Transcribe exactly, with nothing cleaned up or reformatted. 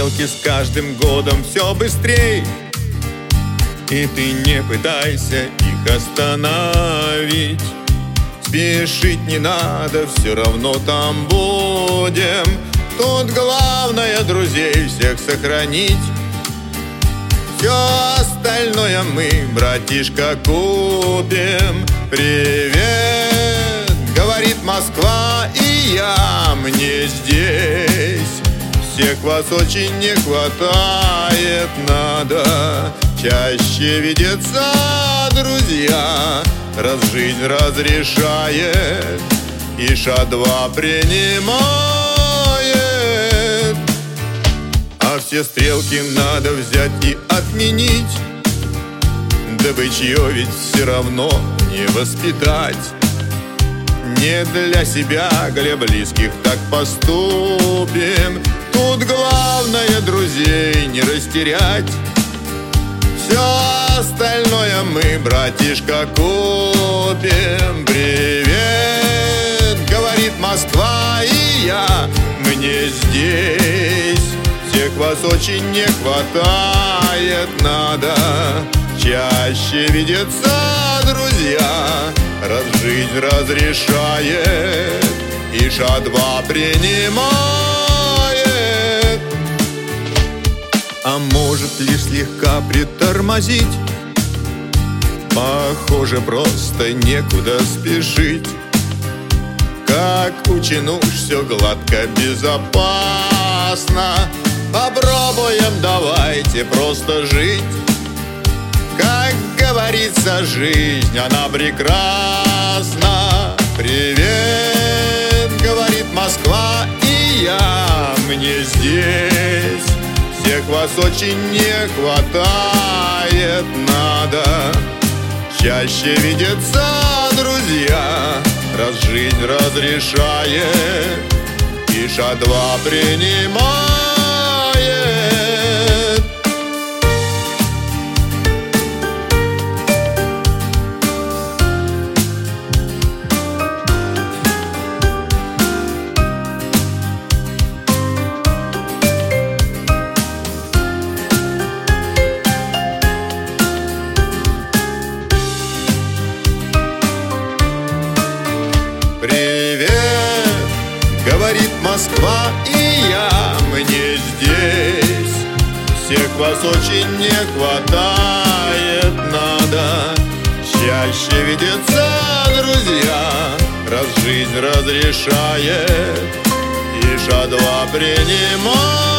стрелки с каждым годом все быстрей, и ты не пытайся их остановить. Спешить не надо, все равно там будем. Тут главное друзей всех сохранить. Все остальное мы, братишка, купим. Привет, говорит Москва, и я, мне здесь. Всех вас очень не хватает, надо чаще видеться, друзья. Раз жизнь разрешает, и ша два принимает. А все стрелки надо взять и отменить, да бычье ведь все равно не воспитать. Не для себя, для близких так поступим. Тут главное друзей не растерять. Все остальное мы, братишка, купим. Привет, говорит Москва, и я, мне здесь. Всех вас очень не хватает, надо чаще видеться, друзья. Раз жизнь разрешает, и ша два принимает. А может лишь слегка притормозить, похоже, просто некуда спешить. Как учину, все гладко, безопасно. Попробуем, давайте просто жить. Как говорится, жизнь, она прекрасна. Привет, говорит Москва, и я, мне здесь. Всех вас очень не хватает, надо чаще видеться, друзья. Раз жизнь разрешает, и ша два принимает. Привет, говорит Москва, и я, мне здесь. Всех вас очень не хватает, надо чаще видеться, друзья. Раз жизнь разрешает, и ша два принимает.